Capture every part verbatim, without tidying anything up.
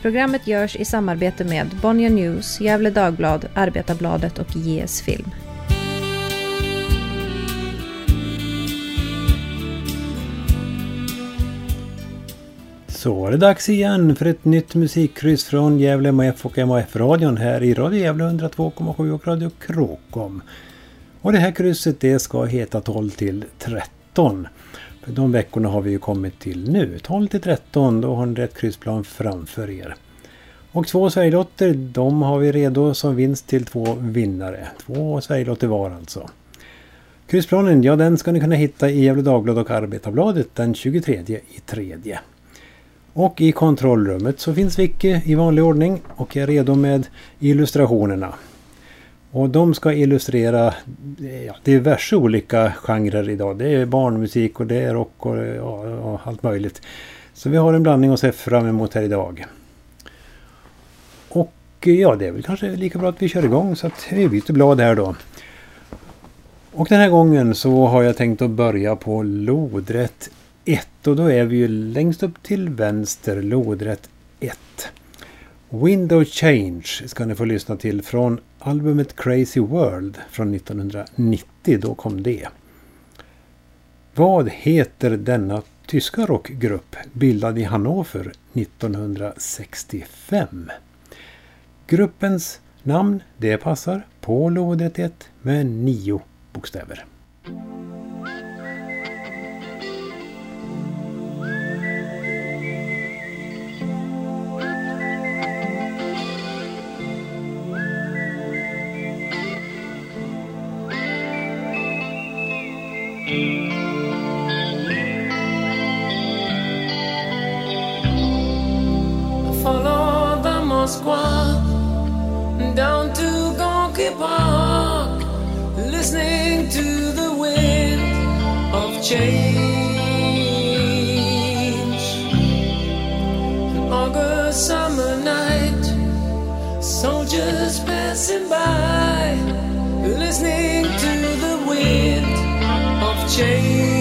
Programmet görs i samarbete med Bonnier News, Gävle Dagblad, Arbetarbladet och J S Film. Så var det dags igen för ett nytt musikkryss från Gävle M A F och M A F-radion här i Radio Gävle hundra två komma sju och Radio Krokom. Och det här krysset det ska heta tolv till tretton. För de veckorna har vi ju kommit till nu. tolv till tretton, då har ni rätt kryssplan framför er. Och två Sverigelotter, de har vi redo som vinst till två vinnare. Två Sverigelotter var alltså. Kryssplanen, ja den ska ni kunna hitta i Gävle Dagblad och Arbetarbladet den tjugotredje i tredje. Och i kontrollrummet så finns Vicky i vanlig ordning och är redo med illustrationerna. Och de ska illustrera ja, diverse olika genrer idag. Det är barnmusik och det är rock och, ja, och allt möjligt. Så vi har en blandning att se fram emot här idag. Och ja, det är väl kanske lika bra att vi kör igång så att vi byter blad här då. Och den här gången så har jag tänkt att börja på lodrätt ett. Och då är vi ju längst upp till vänster, lodrätt ett. Window Change ska ni få lyssna till från albumet Crazy World från nittonhundranittio, då kom det. Vad heter denna tyska rockgrupp bildad i Hannover nittonhundrasextiofem? Gruppens namn det passar på lodrätt ett med nio bokstäver. Follow the Moskva down to Gorky Park, listening to the wind of change. An August summer night, soldiers passing by, listening to the wind of change.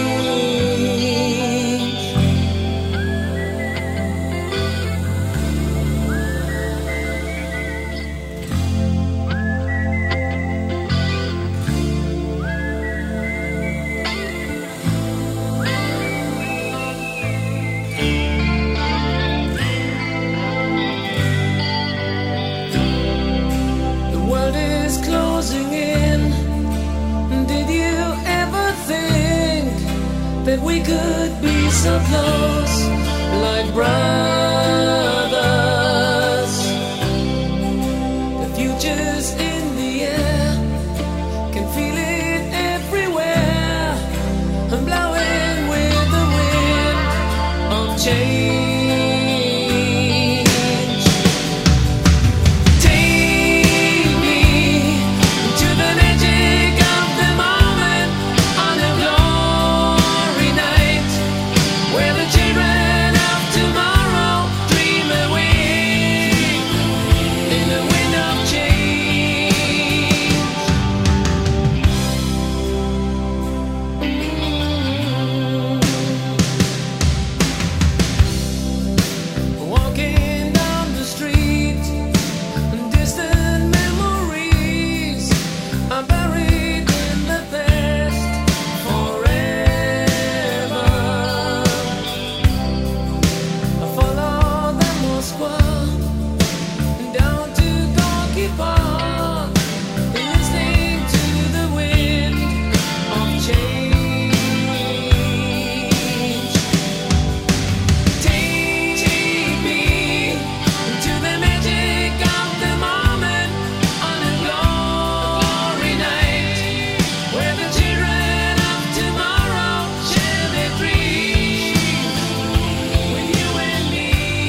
That we could be so close, like brothers. The future's in the air, can feel it everywhere. I'm blowing with the wind of change. Take me to the magic of the moment on a glory night, where the children of tomorrow dream away in the wind of change. Walking down the street, distant memories are buried in the past forever. I follow the Moskva down to Gorky Park, listening to the wind of change. Take me to the magic of the moment on a glory night, where the children of tomorrow share their dreams with you and me.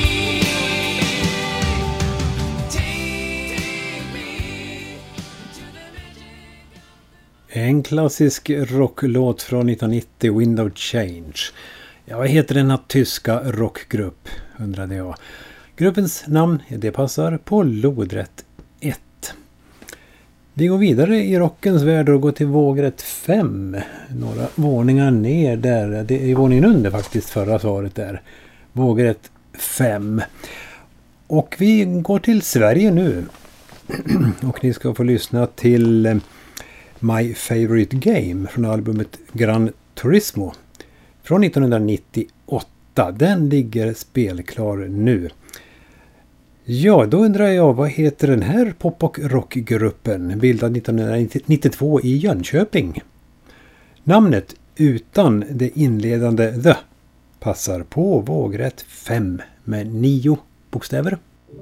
Take me to the magic. En klassisk rocklåt från nittonhundranittio, Window Change. Ja, vad heter denna tyska rockgrupp, undrade jag. Gruppens namn, det passar på lodrätt ett. Vi går vidare i rockens värld och går till vågrätt fem. Några våningar ner där. Det är våningen under faktiskt förra svaret där. Vågrätt fem. Och vi går till Sverige nu. Och ni ska få lyssna till My Favorite Game från albumet Gran Turismo från nittonhundranittioåtta. Den ligger spelklar nu. Ja, då undrar jag, vad heter den här pop- och rockgruppen, bildad nittonhundranittiotvå i Jönköping? Namnet utan det inledande the passar på vågrätt fem med nio bokstäver.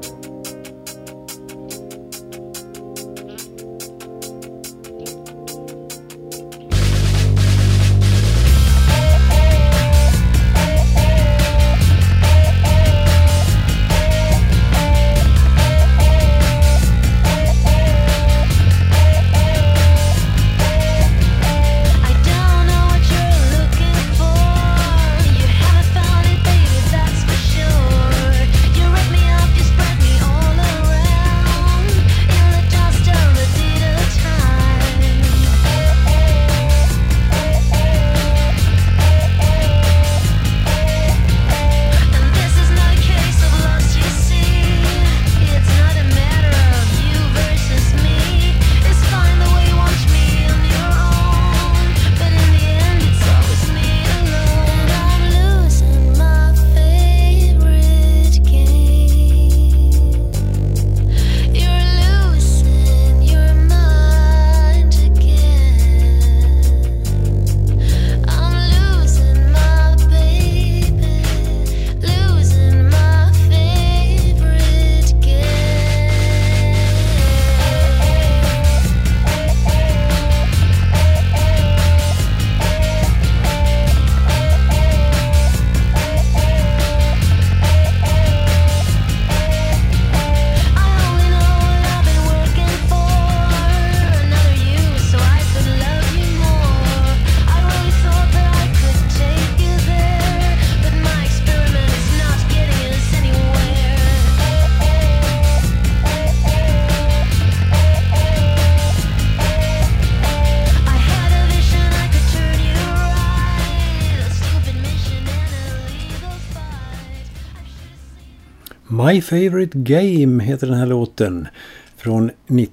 My Favorite Game heter den här låten från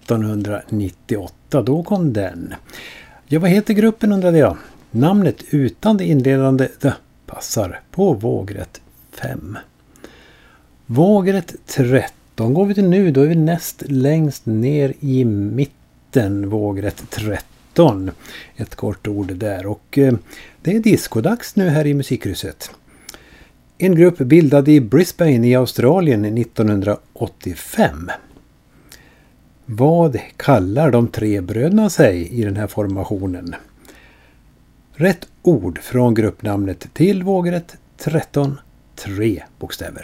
nittonhundranittioåtta. Då kom den. Ja, vad heter gruppen undrade jag? Namnet utan det inledande the passar på vågrätt fem. Vågrätt tretton går vi till nu. Då är vi näst längst ner i mitten. Vågrätt tretton. Ett kort ord där. Och eh, det är diskodags nu här i musikkrysset. En grupp bildad i Brisbane i Australien nittonhundraåttiofem. Vad kallar de tre bröderna sig i den här formationen? Rätt ord från gruppnamnet till vågrätt tretton, tre bokstäver.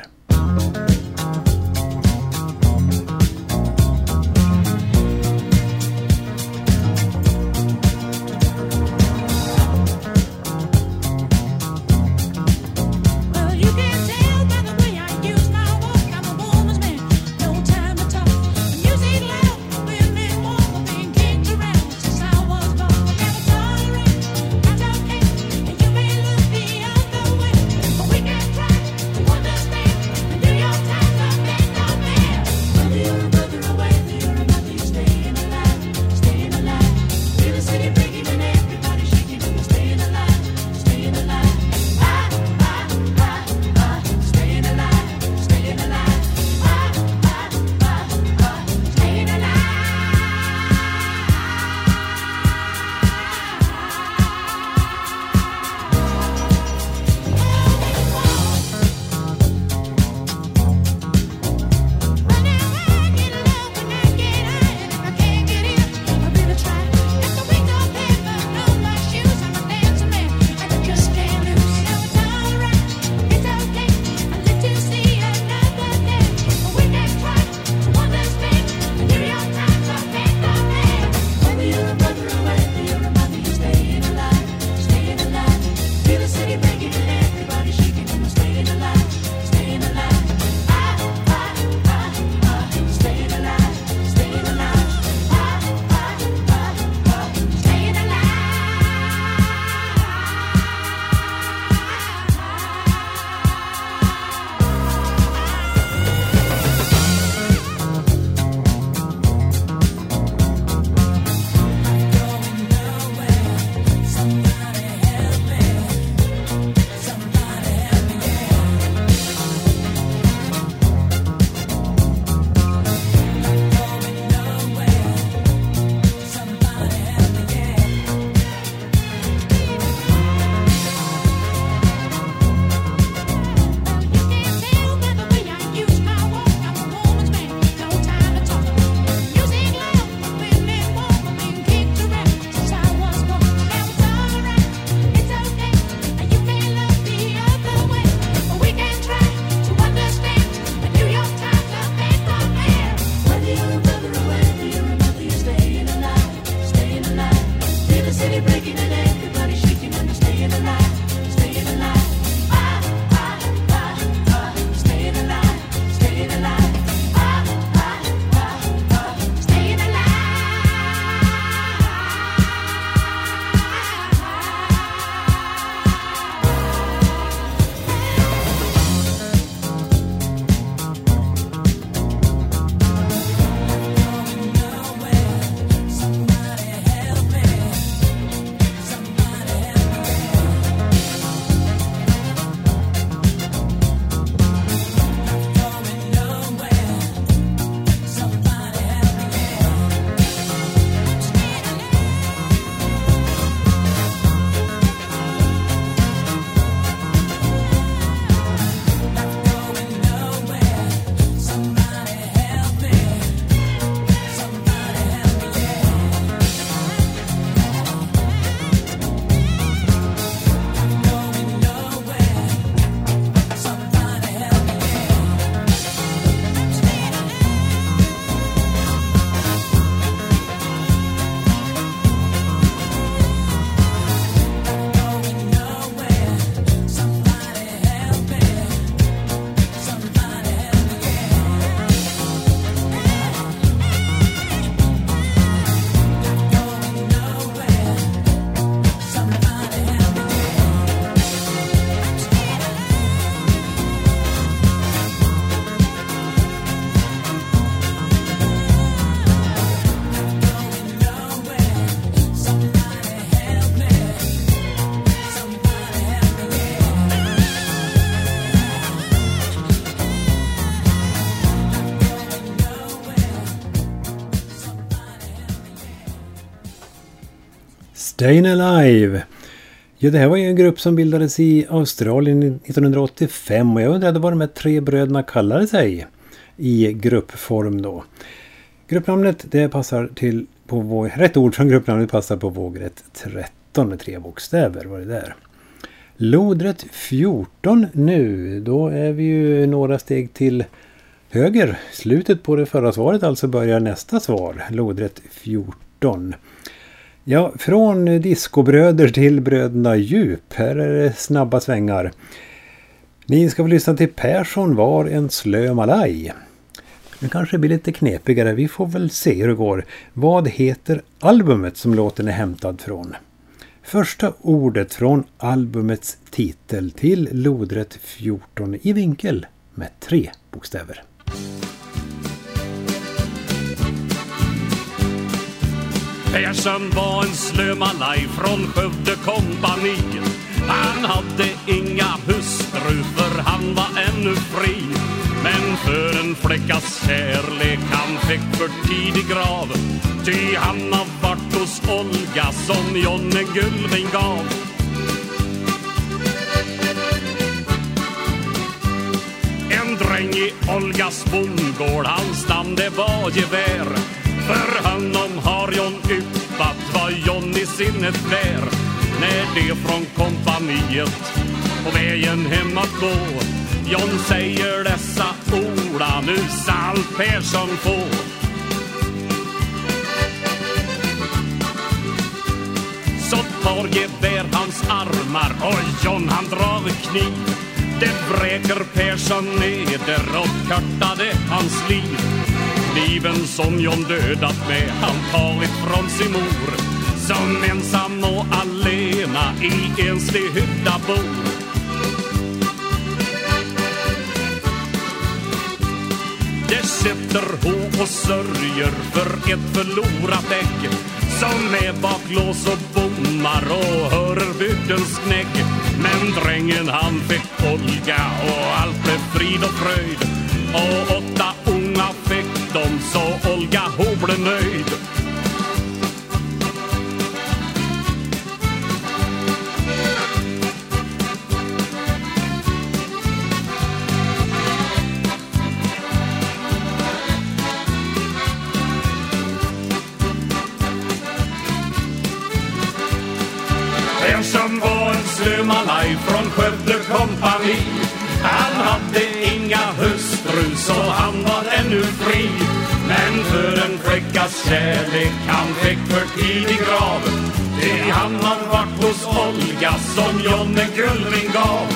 Your time. Stayin' Alive. Ja, det här var ju en grupp som bildades i Australien nittonhundraåttiofem och jag undrade vad de här tre bröderna kallade sig i gruppform då. Gruppnamnet det passar till på våg, rätt ord från gruppnamnet passar på vågrätt tretton med tre bokstäver var det där. Lodrätt fjorton nu, då är vi ju några steg till höger. Slutet på det förra svaret alltså börjar nästa svar, lodrätt fjorton. Ja, från diskobröder till bröderna Djup. Här är det snabba svängar. Ni ska få lyssna till Persson var en slö malaj. Det kanske blir lite knepigare. Vi får väl se hur det går. Vad heter albumet som låten är hämtad från? Första ordet från albumets titel till lodrätt fjorton i vinkel med tre bokstäver. Persson var en slömalaj från Skövde kompani. Han hade inga hustru för han var ännu fri. Men för en fläckas kärlek han fick för tidig grav. Ty han har varit hos Olga som Jonne Gullving gav. En dräng i Olgas bondgård, hans namn det var Gevär. För honom har Jon yppat vad Jon i sinnet bär. När det från kompaniet på vägen hem att gå Jon säger dessa orda, nu sall Persson få. Så tar Gevär hans armar och Jon han drar kniv. Det vräker Persson neder och kortade hans liv. Liven som Jon dödat med han tagit från sin mor. Som ensam och alena i enslig hytta bor. Det sitter ho och sörjer för ett förlorat ägg. Som med baklås och bommar och hörer bygdens knägg. Men drängen han fick Olga och allt blev frid och fröjd. Och åtta unga fick de så Olga hon blev nöjd. Persson var en slömalaj från Skövde kompani. Han hade inga hustru så han var ännu fri. Men för en fläckas kärlek han fick för tidig grav. Det han har varit hos Olga som Jonne Gullving gav.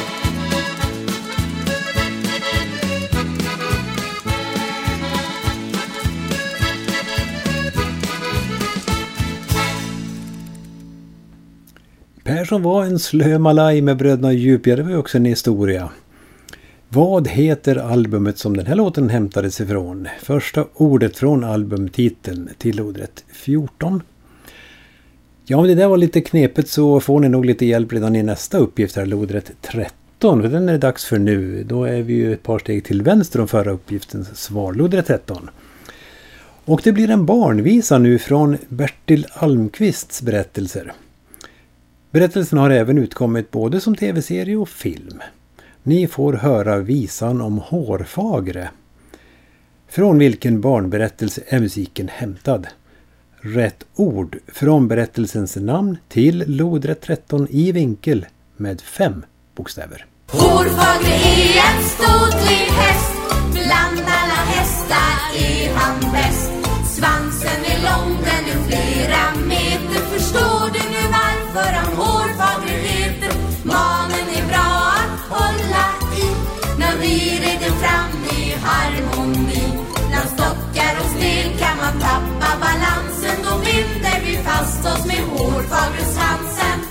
Persson var en slömalaj med bröderna Djup, ja, det var ju också en historia. Vad heter albumet som den här låten hämtades ifrån? Första ordet från albumtiteln till lodrätt fjorton. Ja, om det där var lite knepet så får ni nog lite hjälp redan i nästa uppgift här, lodrätt tretton. För den är det dags för nu. Då är vi ju ett par steg till vänster om förra uppgiftens svar, lodrätt tretton. Och det blir en barnvisa nu från Bertil Almqvists berättelser. Berättelsen har även utkommit både som tv-serie och film. Ni får höra visan om Hårfagre. Från vilken barnberättelse är musiken hämtad? Rätt ord från berättelsens namn till lodrätt tretton i vinkel med fem bokstäver. Hårfagre är en ståtlig häst. Bland alla hästar är han bäst. Svansen är lång, den är flera meter. Förstår du nu varför han Hårfagre heter? Manen är bra att hålla i när vi rider fram i harmoni. När stockar och sten kan man tappa balansen. Då binder vi fast oss med Hårfagre svansen.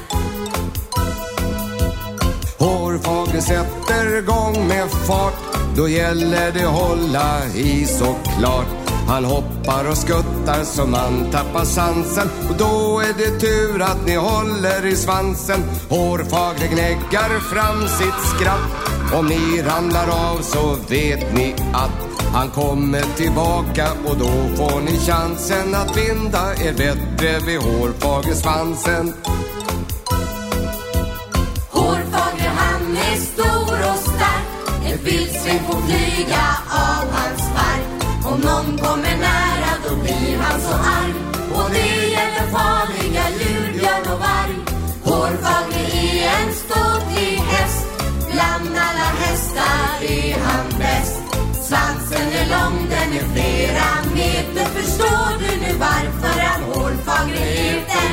Hårfagre sätter igång med fart. Då gäller det hålla i såklart. Han hoppar och skuttar som man tappar sansen. Och då är det tur att ni håller i svansen. Hårfagre gnäggar fram sitt skratt. Om ni ramlar av så vet ni att Han kommer tillbaka och då får ni chansen att binda er vett bredvid hårfagersvansen. Hårfager han är stor och stark, ett vildsvin får flyga av hans spark. Om någon kommer nära då blir han så arg, och det gäller farliga djur, björn och varg. Hårfager är en ståtlig häst, bland alla hästar är han bäst. Svansen är lång, den är flera meter, förstår du nu varför han Hårfager heter?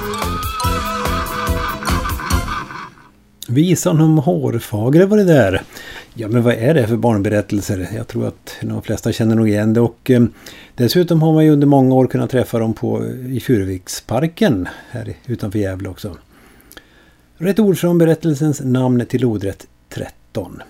Visan om Hårfager var det där. Ja, men vad är det för barnberättelser? Jag tror att de flesta känner nog igen det. Och eh, dessutom har man ju under många år kunnat träffa dem på, i Furuviksparken här utanför Gävle också. Rätt ord från berättelsens namn till ordrätt tretton.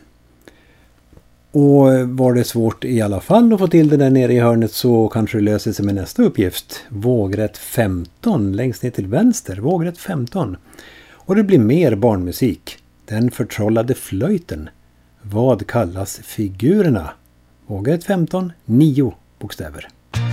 Och var det svårt i alla fall att få till det där nere i hörnet, så kanske det löser sig med nästa uppgift. Vågrätt femton, längst ner till vänster. Vågrätt femton. Och det blir mer barnmusik. Den förtrollade flöjten. Vad kallas figurerna? Vågrätt femton, nio bokstäver.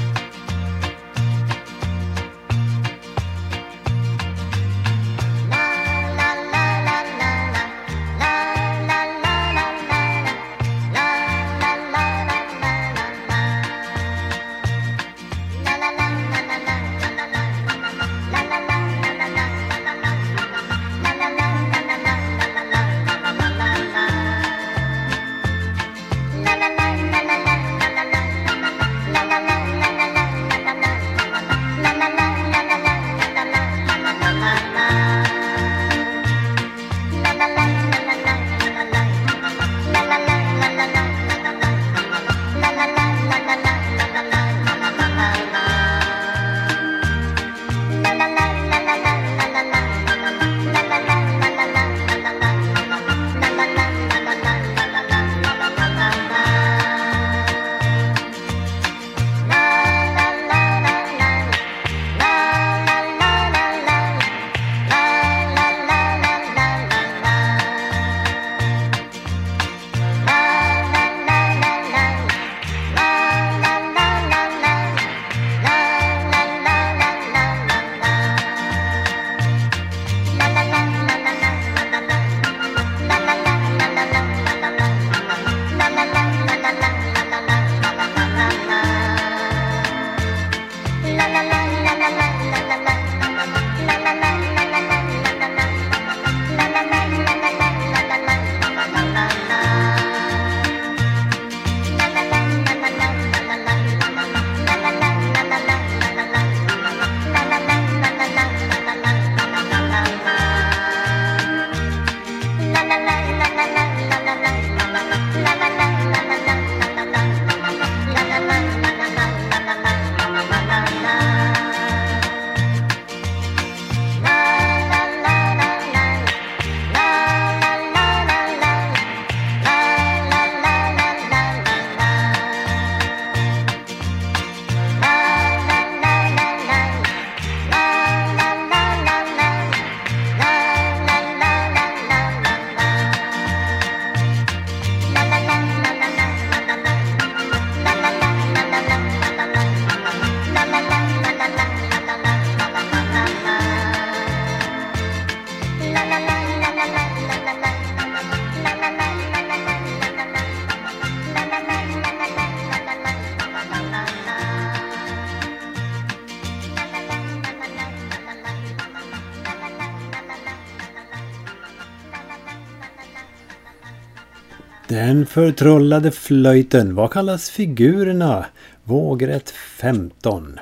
Den förtrollade flöjten. Vad kallas figurerna? Vågrätt femton.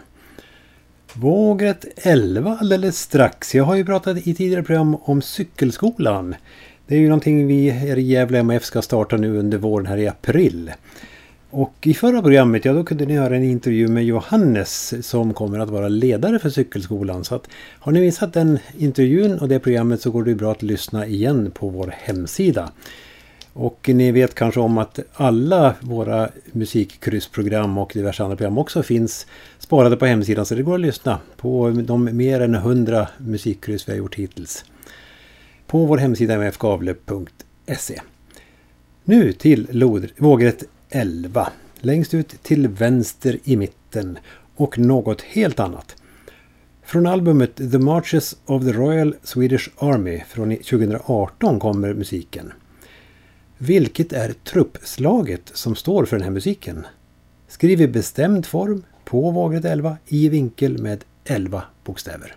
Vågrätt elva alldeles strax. Jag har ju pratat i tidigare program om cykelskolan. Det är ju någonting vi här i Gävle M F ska starta nu under våren här i april. Och i förra programmet, ja, då kunde ni höra en intervju med Johannes som kommer att vara ledare för cykelskolan. Så att, har ni missat den intervjun och det programmet så går det bra att lyssna igen på vår hemsida. Och ni vet kanske om att alla våra musikkryssprogram och diverse andra program också finns sparade på hemsidan, så det går att lyssna på de mer än hundra musikkryss vi har gjort hittills på vår hemsida m f gavle punkt se. Nu till vågrätt elva. längst ut till vänster i mitten och något helt annat. Från albumet The Marches of the Royal Swedish Army från tjugohundraarton kommer musiken. Vilket är truppslaget som står för den här musiken? Skriv i bestämd form på vågrätt elva i vinkel med elva bokstäver.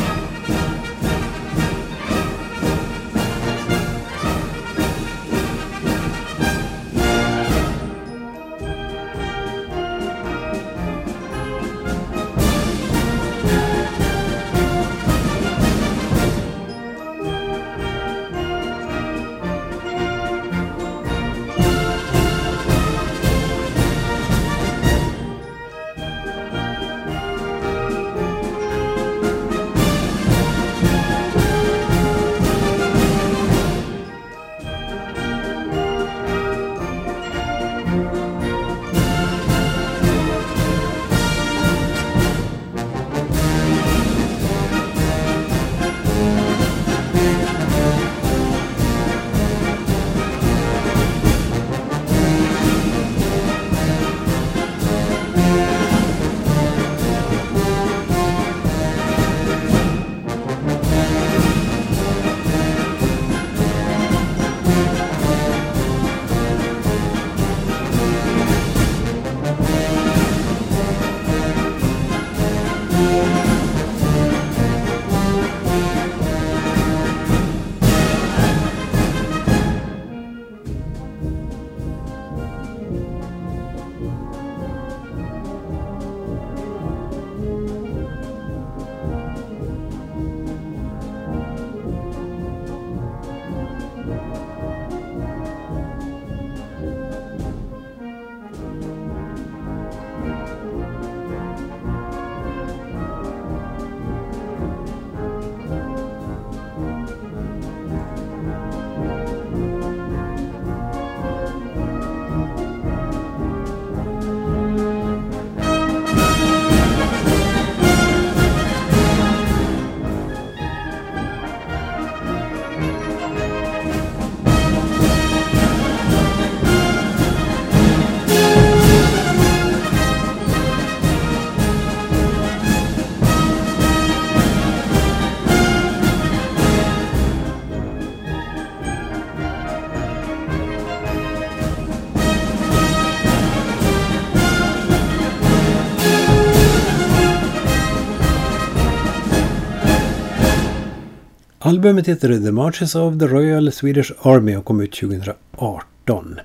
Albumet heter The Marches of the Royal Swedish Army och kom ut tjugohundraarton.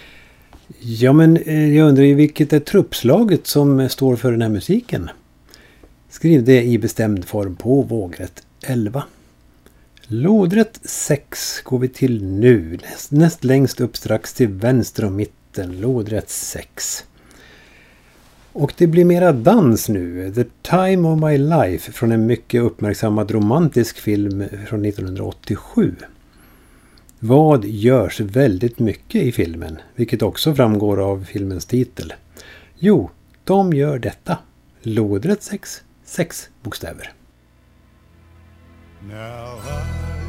Ja, men jag undrar ju vilket är truppslaget som står för den här musiken. Skriv det i bestämd form på vågrätt elva. Lodrätt sex går vi till nu. Näst, näst längst upp strax till vänster och mitten. Lodrätt sex. Och det blir mera dans nu. The Time of My Life från en mycket uppmärksammad romantisk film från nittonhundraåttiosju. Vad görs väldigt mycket i filmen, vilket också framgår av filmens titel? Jo, de gör detta. Lodrätt sex, sex bokstäver. Now I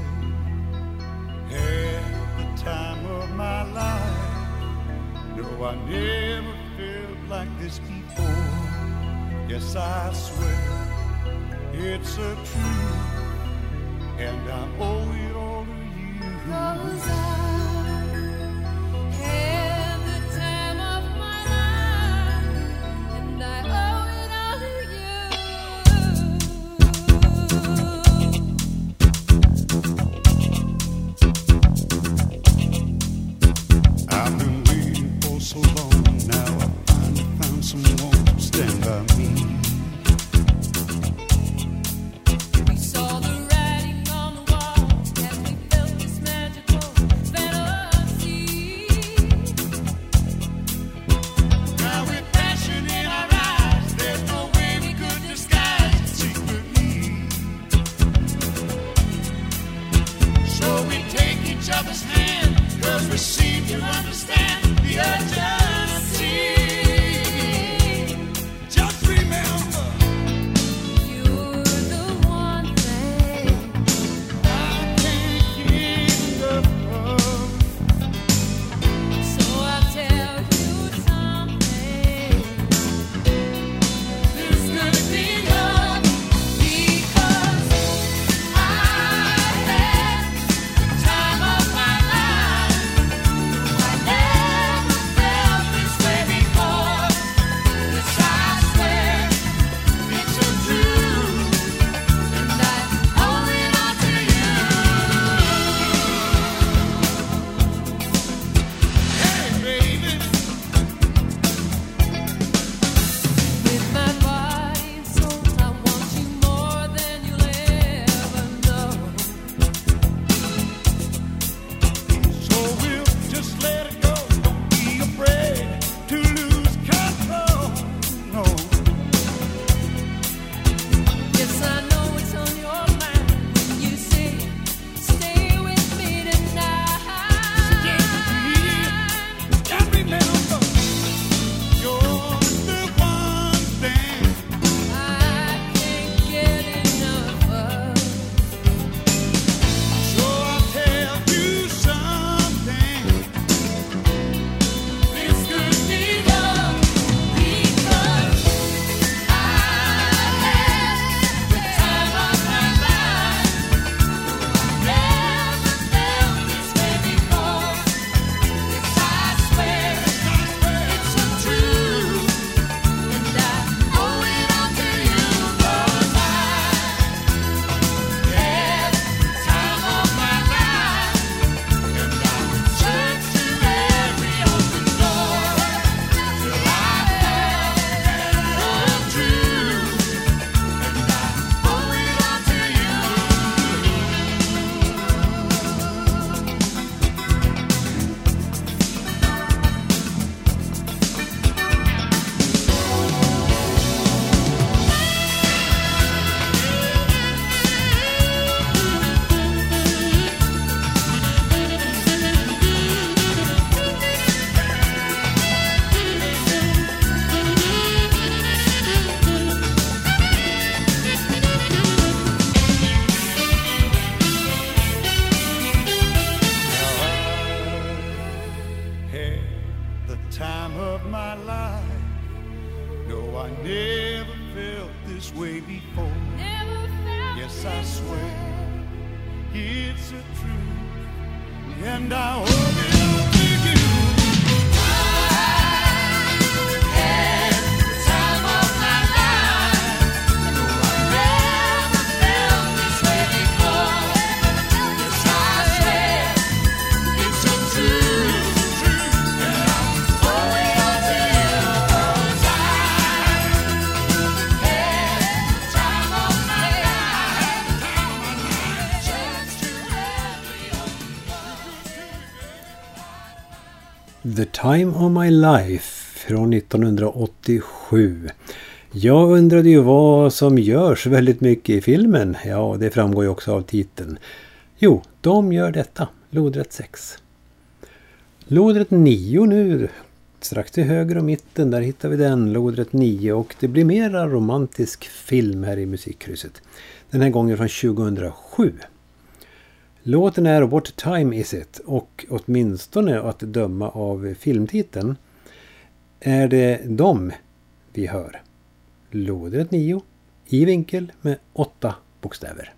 had the time of my life. No, I never felt like this before. Yes, I swear it's a truth, and I owe it all to you. 'Cause I had the time of my life, and I owe it all to you. I've been waiting for so long. Now I finally found someone to stand by me. We saw the writing on the wall. swear it's a truth, and I hope it'll take you. The Time of My Life från nittonhundraåttiosju. Jag undrade ju vad som görs väldigt mycket i filmen. Ja, det framgår ju också av titeln. Jo, de gör detta. Lodrätt sex. Lodrätt nio nu. Strax till höger och mitten, där hittar vi den. Lodrätt nio, och det blir mera romantisk film här i musikkrysset. Den här gången från tjugohundrasju. Låten är What Time Is It, och åtminstone att döma av filmtiteln är det de vi hör. Lodrätt nio i vinkel med åtta bokstäver.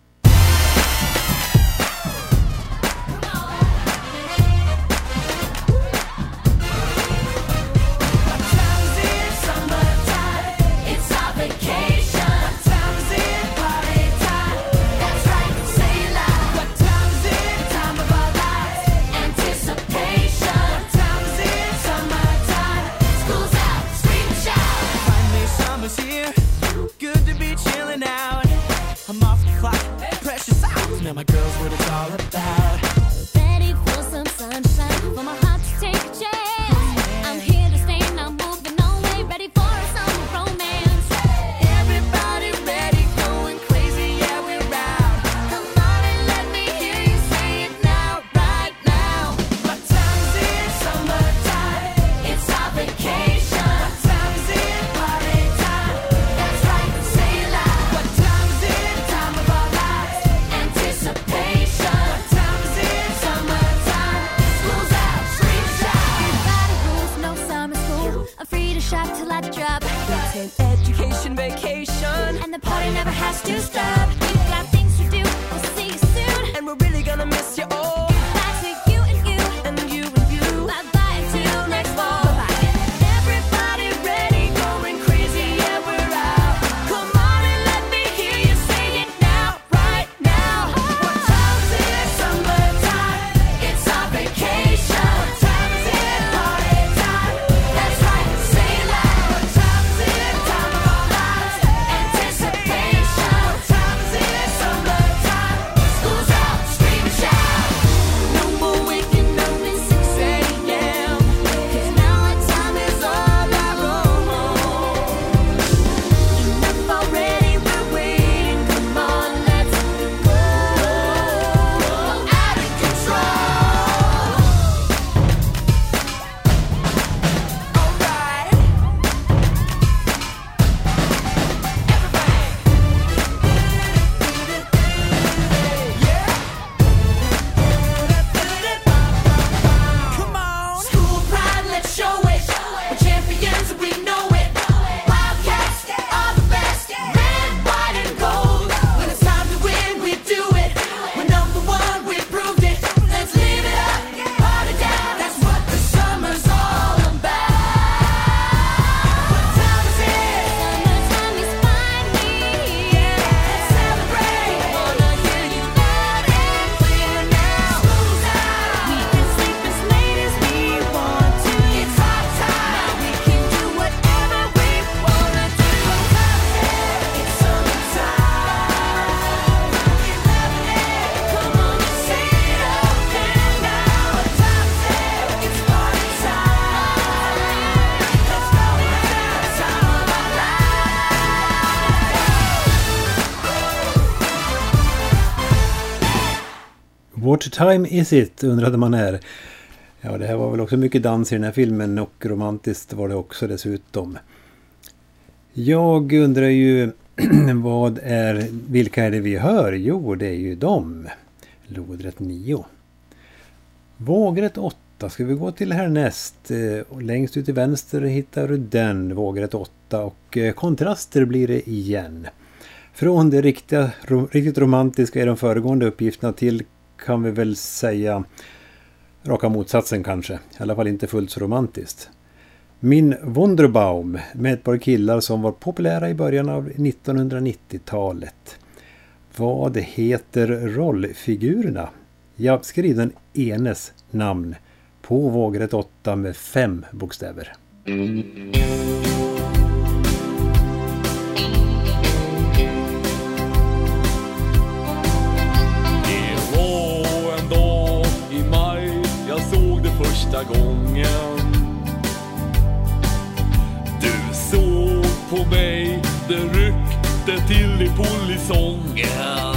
Now my girl's what it's all about. Ready for some sunshine, for my heart to take a chance. I'm here to stay, not moving away. Ready for some romance. Everybody ready, going crazy, yeah we're out. Come on and let me hear you say it now, right now. What time is it? Summertime. It's our vacation. What time is it? Party time. That's right, say it loud. What time is it? Time of our lives. Anticipation. What time is it? Summertime. School's out, scream shout. Everybody rules, no summer school. I'm free to shop till I drop. It's an education vacation, and the party never has to stop. We've got things to do. We'll see you soon, and we're really gonna miss you all. Back to you and you and you and you. Bye bye until next fall. Bye bye. Everybody ready, going crazy, yeah we're out. Come on and let me hear you say it now, right now. What time is it? Summertime. It's our vacation. What time is it? Party time. That's right, say it loud. What time is it? Time of our lives. Anticipation. What time is it? Summertime. School's out, scream and shout. No more waking up at six a.m. Cause now our time is all our own. Enough already, we're waiting. Come on, let's go. Out of control. Alright. Come on. School pride, let's show it. We're champions, we know it. Wildcats are the best. Red, white, and gold. When it's time to win, we do it. We're number one, we proved it. Let's live it up, party down. That's what the summer's all about. What time is it? Summertime is finally here. Let's celebrate. Wanna hear you loud and clear now. School's out. We can sleep as late as we want to. It's our time. Now we can do whatever we wanna do. What time is it? It's summertime. We're loving it. Come on and say it up and now. What time is it? It's party time. Let's go now. Time of our What time is it, undrade man här. Ja, det här var väl också mycket dans i den här filmen, och romantiskt var det också dessutom. Jag undrar ju vad är, vilka är det vi hör? Jo, det är ju dem. Lodrätt nio. Vågrätt åtta ska vi gå till härnäst. Och längst ut till vänster hittar du den, vågrätt åtta, och kontraster blir det igen. Från det riktiga, ro, riktigt romantiska i de föregående uppgifterna till, kan vi väl säga, raka motsatsen kanske. I alla fall inte fullt så romantiskt. Min Wunderbaum med ett par killar som var populära i början av nittonhundranittiotalet. Vad heter rollfigurerna? Jag skriver den enes namn på vågrätt åtta med fem bokstäver. Det var en dag i maj jag såg det första gången. Du såg på mig, det ryckte till i polisongen.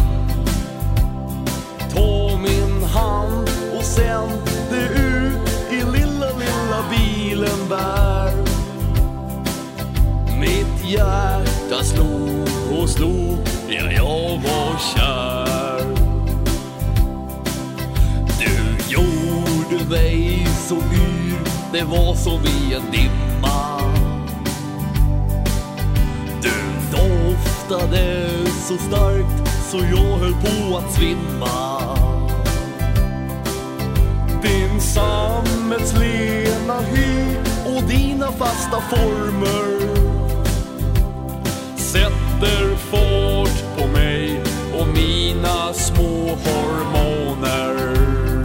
Ta min hand och sen det ut i lilla, lilla bilen bär. Mitt hjärta slog och slog, ja, jag var kär. Du gjorde mig så yr, det var som i en dimma. Du doftade så starkt så jag höll på att svimma. Din sammetslena hy och dina fasta former sätter fart på mig och mina små hormoner.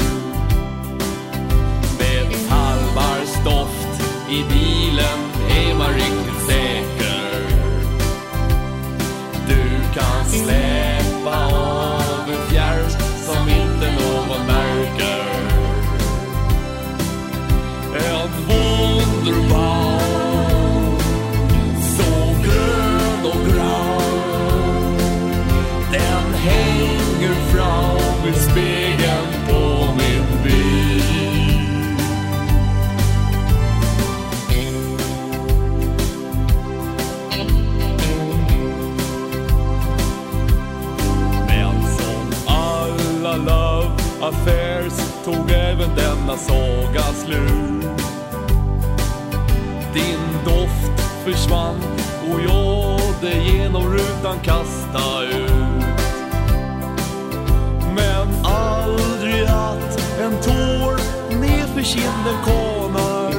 Med halvarstoft i bilen är man riktigt säker. Du kan släppa av en fjärr som inte någon märker. En Wunderbaum, så grön och grå. Den hänger fram i spegeln på min bil. Men som alla love affairs tog även denna saga slut. Din doft försvann och jag det genom rutan kasta ut. Men aldrig att en tår nedför kinden kanar.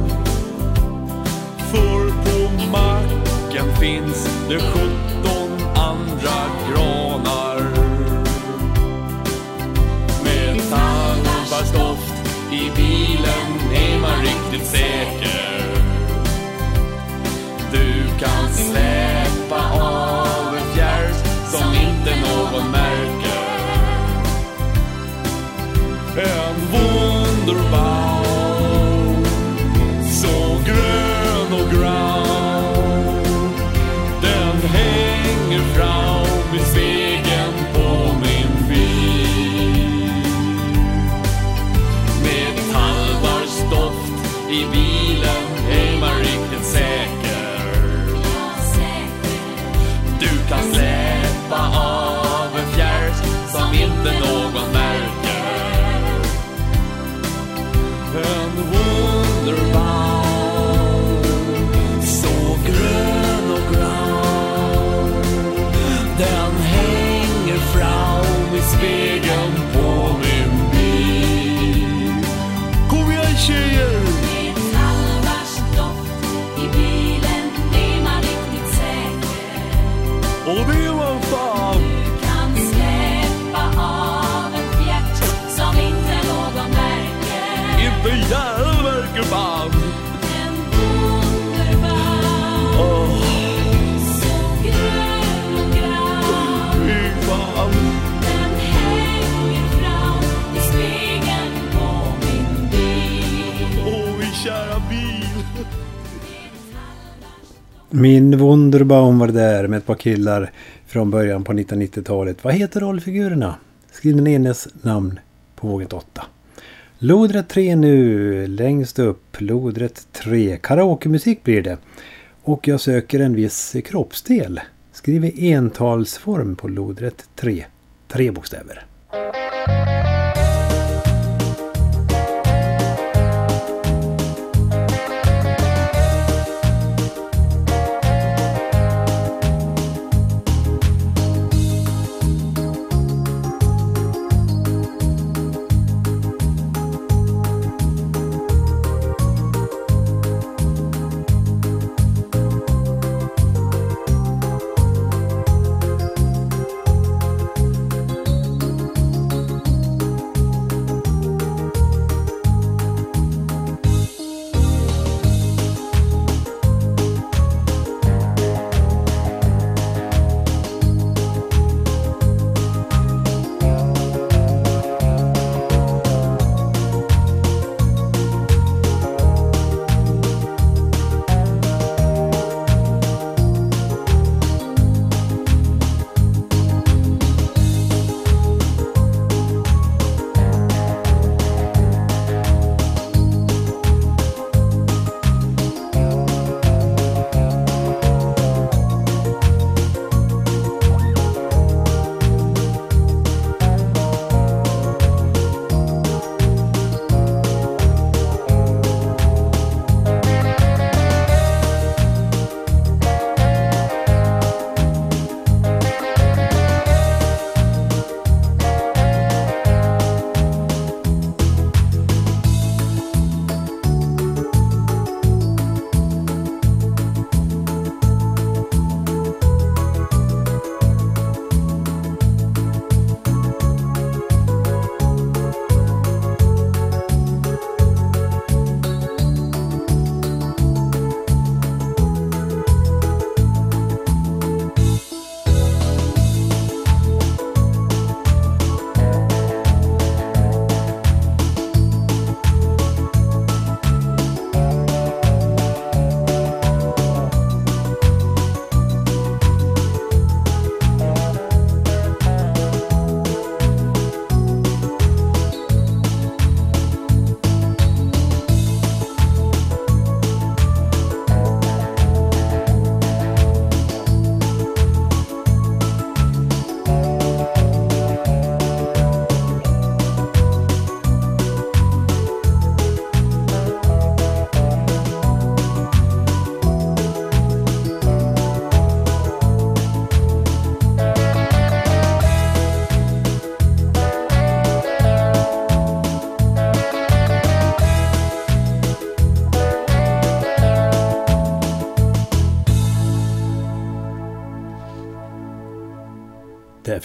För på macken finns det sjutton andra granar. Med tandbarstoft i bilen är man riktigt säker. Du kan släppa av en fjärr som inte någon märker. En Wunderbaum, så grön och grå. Den hänger fram i spegeln på min bil. Med tallbarstoft i bilen är man riktigt säker. Du kan släppa av en fjärr som inte någon märker. En Wunderbaum, så grön och grå. Den hänger fram i spegeln på min bil. Kom igen tjejer! Med tallbarstoft i bilen är man riktigt säker. Och det var fan. Du kan släppa av en fjärt som inte någon märker. Inte jävla verkar fan. En Wunderbaum, Åh, så grön och grå. fy fan. Den hänger fram i spegeln på min bil. Åh, min kära bil. Min Wunderbaum var där med ett par killar från början på nittonhundranittiotalet. Vad heter rollfigurerna? Skriv den enes namn på våget åtta. Lodrätt tre nu, längst upp, lodrätt tre. Karaokemusik blir det. Och jag söker en viss kroppsdel. Skriv i entalsform på lodrätt tre. Tre bokstäver.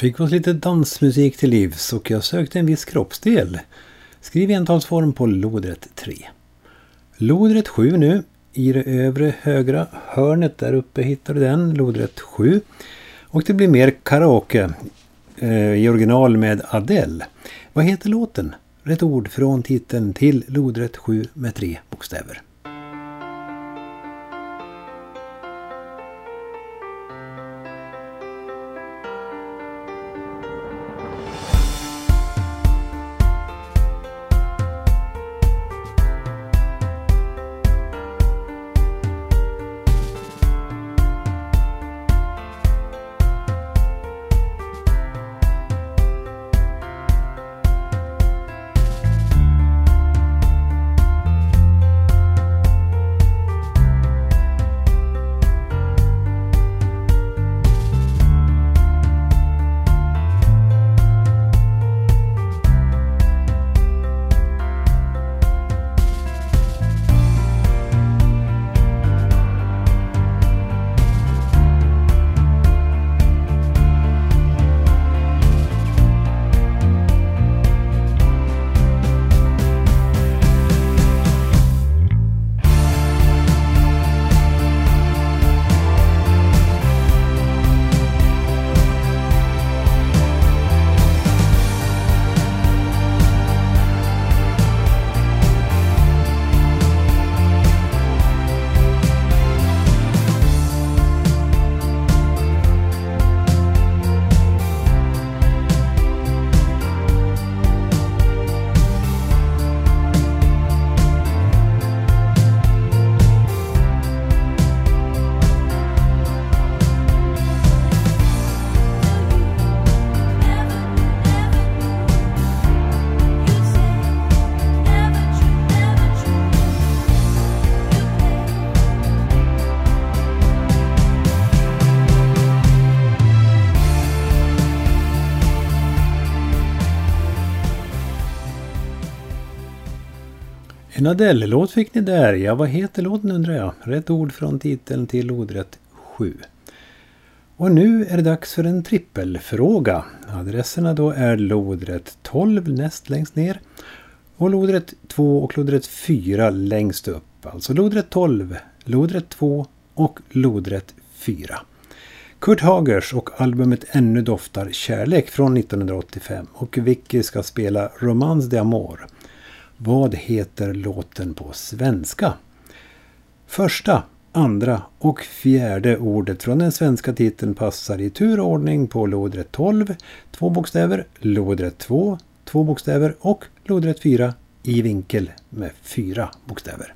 fick vi oss lite dansmusik till livs och jag sökte en viss kroppsdel. Skriv entalsform på lodrätt tre. Lodrätt sju nu. I det övre högra hörnet där uppe hittar du den. Lodrätt sju. Och det blir mer karaoke eh, i original med Adele. Vad heter låten? Rätt ord från titeln till lodrätt sju med tre bokstäver. En Adele-låt fick ni där. Ja, vad heter låten undrar jag? Rätt ord från titeln till lodrätt sju. Och nu är det dags för en trippelfråga. Adresserna då är lodrätt tolv näst längst ner. Och lodrätt två och lodrätt fyra längst upp. Alltså lodrätt tolv, lodrätt två och lodrätt fyra. Kurt Hagers och albumet Ännu doftar kärlek från nittonhundraåttiofem. Och Vicky ska spela Romance de Amor. Vad heter låten på svenska? Första, andra och fjärde ordet från den svenska titeln passar i turordning på lodrätt tolv, två bokstäver, lodrätt två, två bokstäver och lodrätt fyra i vinkel med fyra bokstäver.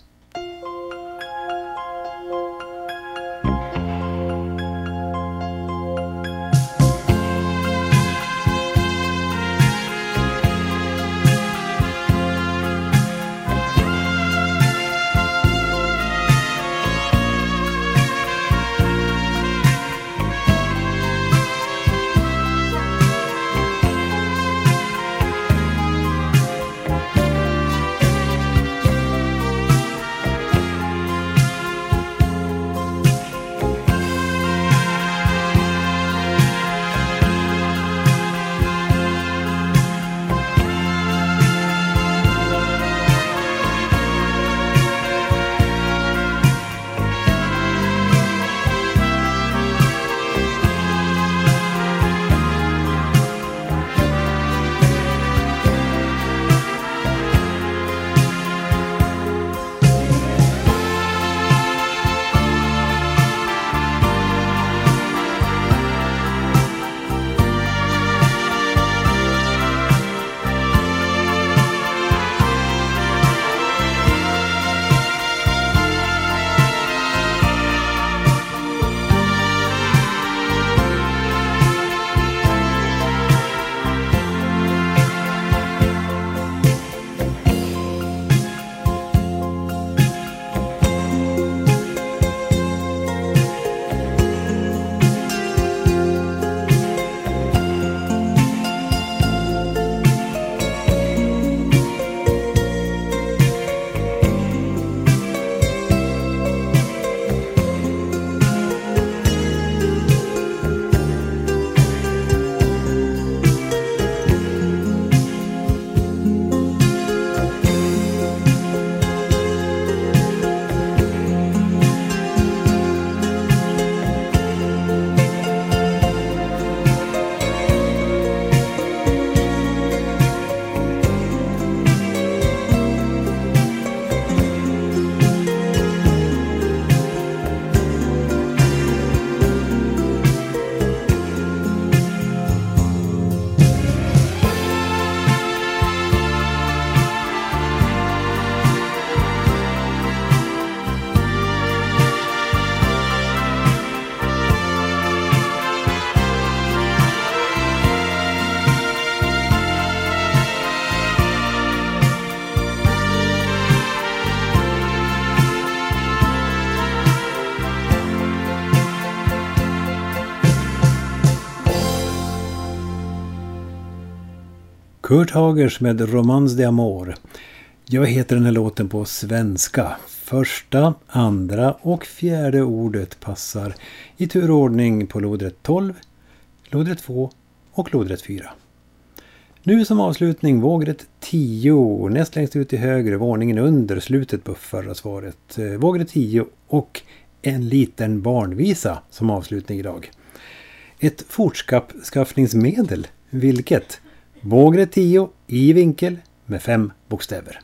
Kurt Hagers med Romance de Amor. Jag heter den här låten på svenska. Första, andra och fjärde ordet passar i turordning på lodrätt tolv, lodrätt två och lodrätt fyra. Nu som avslutning vågrätt tio, näst längst ut i högre, våningen under slutet på förra svaret. Vågrätt tio och en liten barnvisa som avslutning idag. Ett fortskaffningsmedel, vilket? Vågrätt tio i vinkel med fem bokstäver.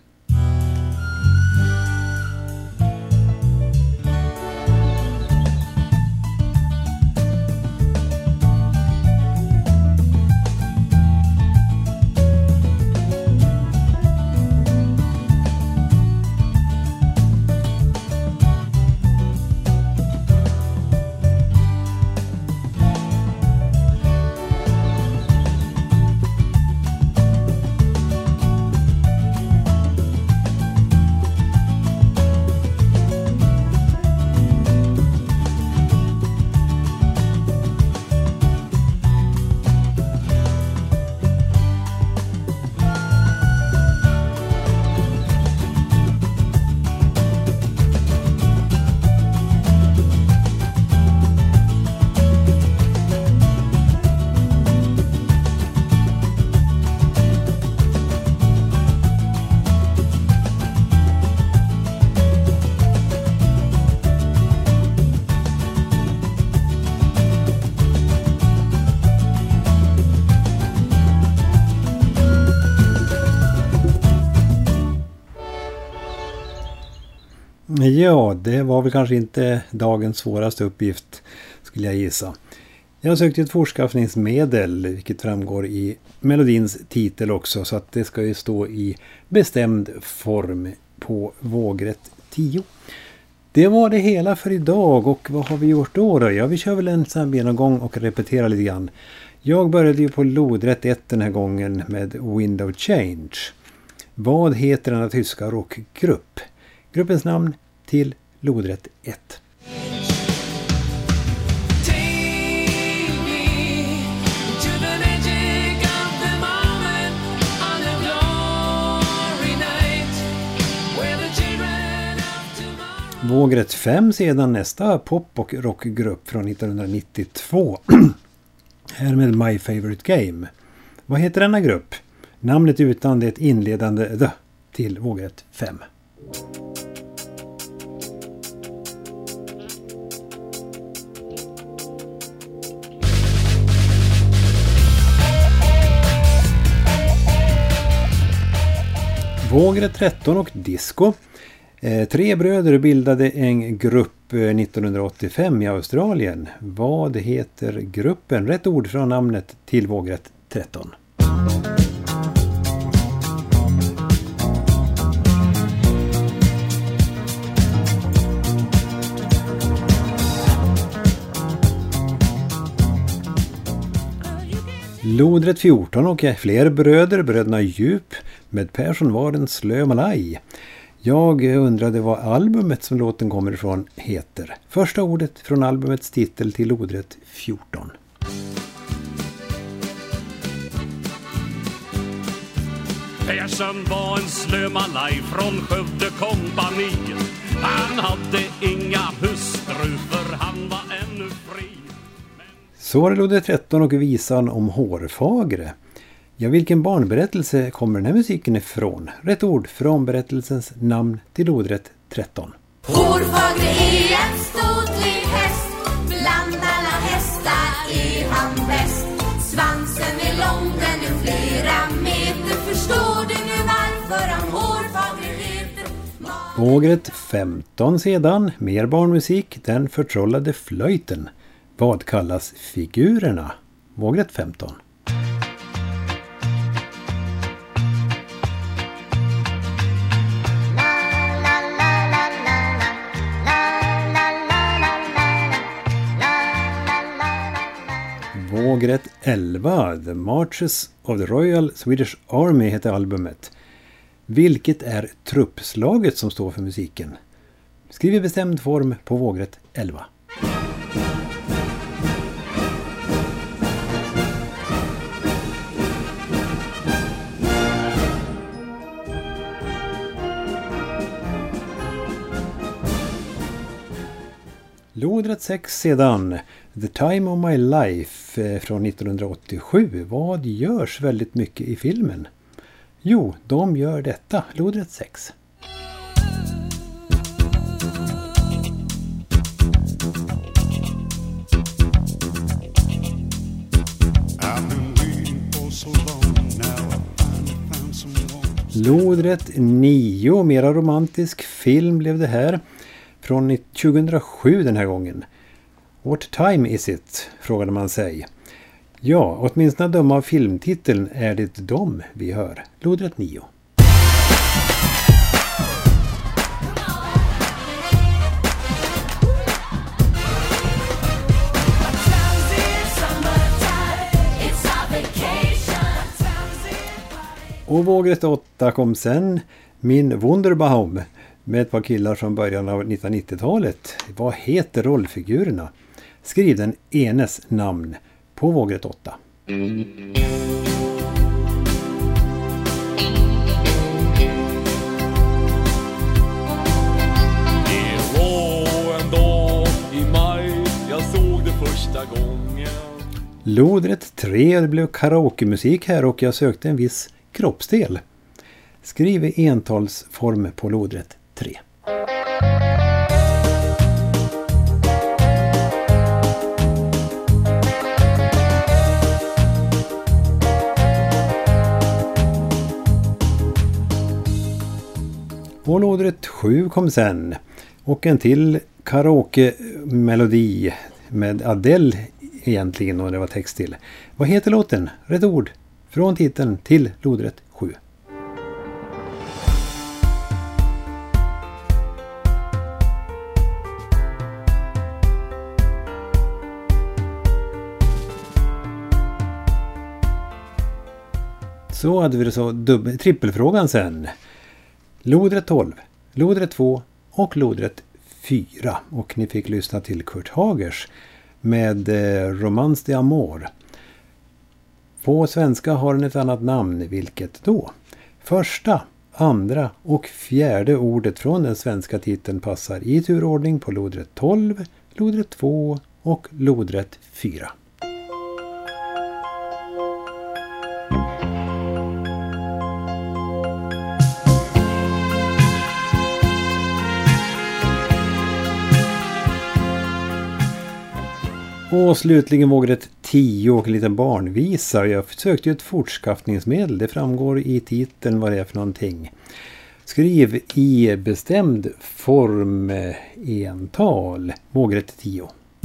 Ja, det var väl kanske inte dagens svåraste uppgift, skulle jag gissa. Jag sökte ett fortskaffningsmedel, vilket framgår i melodins titel också, så att det ska ju stå i bestämd form på vågrätt tio. Det var det hela för idag, och vad har vi gjort då då? Ja, vi kör väl en snabb genomgång och repeterar lite grann. Jag började ju på lodrätt ett den här gången med Wind of Change. Vad heter denna tyska rockgrupp? Gruppens namn till lodrätt ett. Vågrätt fem sedan nästa pop- och rockgrupp från nittonhundranittiotvå. Här med My Favorite Game. Vad heter denna grupp? Namnet utan det inledande the till vågrätt fem. Vågrätt tretton och disco. Eh, tre bröder bildade en grupp eh, nittonhundraåttiofem i Australien. Vad heter gruppen? Rätt ord från namnet till vågrätt tretton. Lodrätt fjorton och fler bröder, bröderna Djup med Persson var en slö malaj. Jag undrade vad albumet som låten kommer ifrån heter. Första ordet från albumets titel till lodrätt fjorton. Persson var en slö malaj från Skövde kompani. Han hade inga hustru för han var ännu fri. Så var det lodrätt tretton och visan om Hårfagre. Ja, vilken barnberättelse kommer den här musiken ifrån? Rätt ord från berättelsens namn till lodrätt tretton. Hårfagre är en ståtlig häst, bland alla hästar är han bäst. Svansen är lång, den är flera meter, förstår du nu varför han Hårfagre heter? Vågrätt femton sedan, mer barnmusik, den förtrollade flöjten. Vad kallas figurerna? Vågrätt femton. Vågrätt elva, The Marches of the Royal Swedish Army heter albumet. Vilket är truppslaget som står för musiken? Skriv i bestämd form på vågrätt elva. Lodrätt sex sedan. The Time of My Life från nittonhundraåttiosju. Vad görs väldigt mycket i filmen? Jo, de gör detta. Lodrätt sex. Lodrätt nio, mera romantisk film blev det här. Från tjugohundrasju den här gången. What time is it? Frågade man sig. Ja, åtminstone döma av filmtiteln är det dem vi hör. Lodrätt nio. Och vågrätt åtta kom sen. Min Wunderbaum. Med ett par killar från början av nittonhundranittiotalet. Vad heter rollfigurerna? Skriv den enes namn på vågrätt åtta. Det var en dag i maj jag såg det första gången. Lodrätt tre, det blev karaokemusik här och jag sökte en viss kroppsdel. Skriv i entalsform på lodrätt tre. Och lodrätt sju kom sen. Och en till karaoke-melodi med Adele egentligen, och det var text till. Vad heter låten? Rätt ord. Från titeln till lodrätt sju. Så hade vi det så dubbel, trippelfrågan sen. Lodrätt tolv, lodrätt två och lodrätt fyra. Och ni fick lyssna till Kurt Hagers med eh, Romance de Amor. På svenska har den ett annat namn, vilket då? Första, andra och fjärde ordet från den svenska titeln passar i turordning på lodrätt tolv, lodrätt två och lodrätt fyra. Och slutligen vågrätt tio och en liten barnvisa. Jag sökte ju ett fortskaffningsmedel. Det framgår i titeln vad det är för någonting. Skriv i bestämd form ental. Vågrätt tio.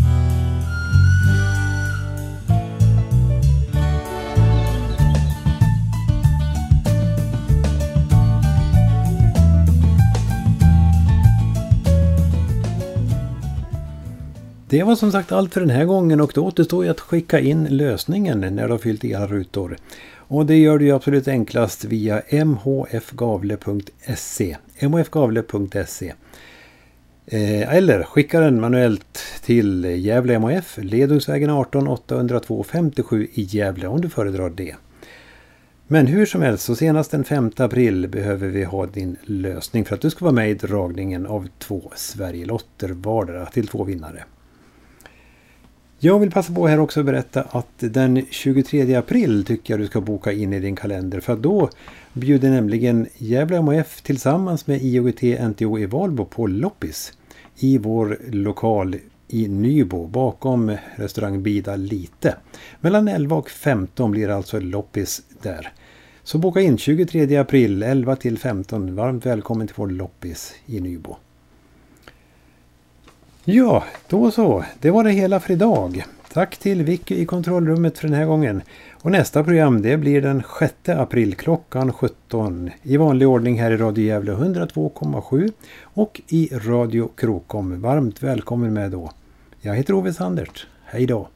Det var som sagt allt för den här gången och då återstår ju att skicka in lösningen när du har fyllt era rutor. Och det gör du ju absolut enklast via m h f gavle punkt se. m h f gavle punkt se. Eh, eller skicka den manuellt till Gävle M H F, Ledungsvägen arton åttahundratvå femtiosju i Gävle om du föredrar det. Men hur som helst, så senast den femte april behöver vi ha din lösning för att du ska vara med i dragningen av två Sverigelotter vardera till två vinnare. Jag vill passa på här också att berätta att den tjugotredje april tycker jag du ska boka in i din kalender, för då bjuder nämligen Gävle M H F tillsammans med I O G T N T O i Valbo på loppis i vår lokal i Nybo bakom restaurang Bida Lite. Mellan elva och femton blir det alltså loppis där. Så boka in tjugotredje april elva till femton. Varmt välkommen till vår loppis i Nybo. Ja, då så. Det var det hela för idag. Tack till Vicky i kontrollrummet för den här gången. Och nästa program det blir den sjätte april klockan sjutton. I vanlig ordning här i Radio Gävle hundratvå komma sju och i Radio Krokom. Varmt välkommen med då. Jag heter Ove Sandert. Hej då.